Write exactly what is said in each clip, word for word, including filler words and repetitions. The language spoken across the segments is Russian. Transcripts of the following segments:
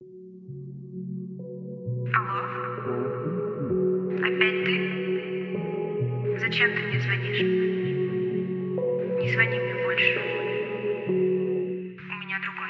Алло? Опять ты? Зачем ты мне звонишь? Не звони мне больше. У меня другой,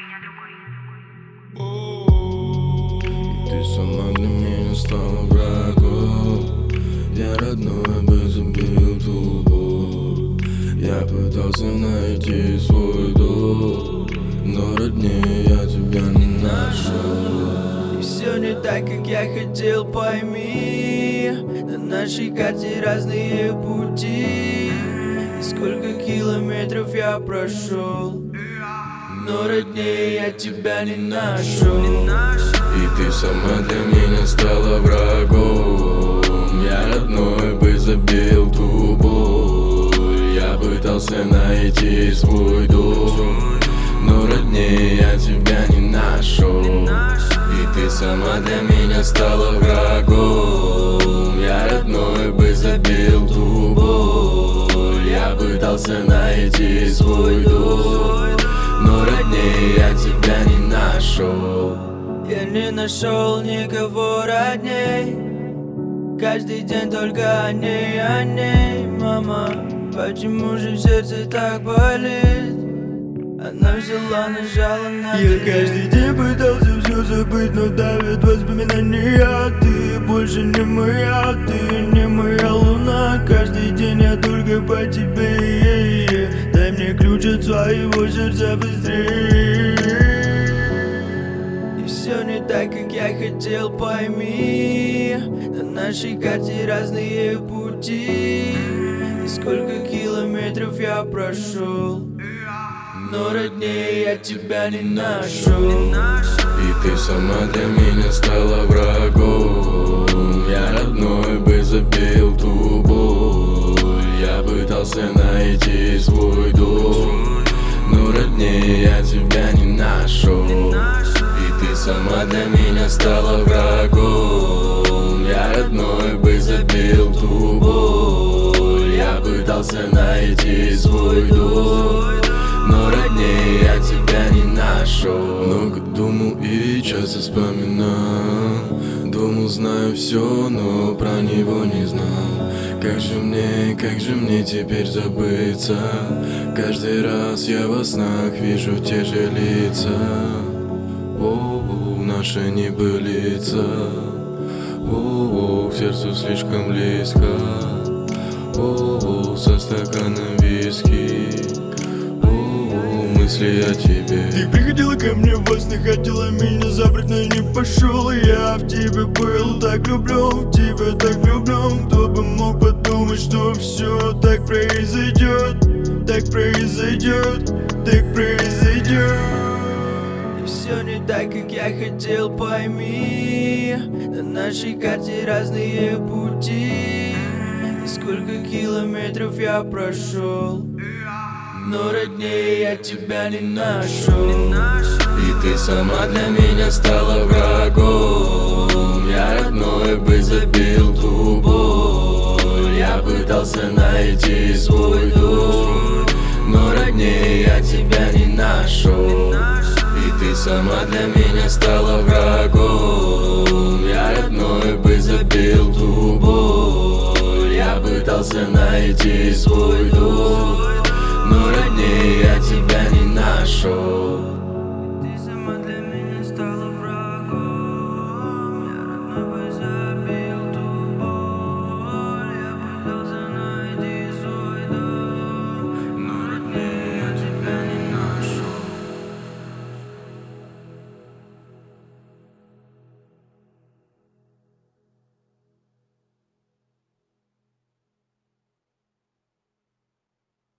у меня другой. И ты сама для меня стала врагом. Я родной бы забил ту боль. Я пытался найти свой дом, но роднее я тебя не нашел. И все не так, как я хотел, пойми. На нашей карте разные пути. И сколько километров я прошел, но роднее я тебя не нашел. И ты сама для меня стала врагом. Я родной бы забил ту боль. Я пытался найти свой дом, но роднее я тебя не нашел. И ты сама для меня стала врагом. Я родной бы забил ту боль. Я пытался найти свой дом, но роднее я тебя не нашел. Я не нашел никого родней. Каждый день только о ней, о ней, мама. Почему же в сердце так болит? Она взяла, нажала на Я дверь. каждый день пытался все забыть, но давят воспоминания. Ты больше не моя, ты не моя луна. Каждый день я только по тебе, е -е. Дай мне ключ от своего сердца быстрее. И все не так, как я хотел, пойми. На нашей карте разные пути. И сколько километров я прошел, но роднее я тебя не нашел. И ты сама для меня стала врагом. Я родной бы забил ту боль. Я пытался найти свой дом, но роднее я тебя не нашел. И ты сама для меня стала врагом. Я родной бы забил ту боль. Я пытался найти свой дом, но роднее я тебя не нашел. Много думал и часто вспоминал. Думал, знаю все, но про него не знал. Как же мне, как же мне теперь забыться? Каждый раз я во снах вижу те же лица. О, наши небылица. О, к сердцу слишком близко. О, со стаканом виски. Мысли о тебе. Ты приходила ко мне во снах, хотела меня забрать, но не пошел. Я в тебе был так влюблен, в тебя так влюблен. Кто бы мог подумать, что все так произойдет, так произойдет, так произойдет. И все не так, как я хотел, пойми. На нашей карте разные пути. И сколько километров я прошел, но роднее я тебя не нашел. И ты сама для меня стала врагом. Я родной бы забил ту боль. Я пытался найти свой дом, но роднее я тебя не нашел. И ты сама для меня стала врагом. Я родной бы забил ту боль. Я пытался найти свой дом, но роднее я тебя не нашел.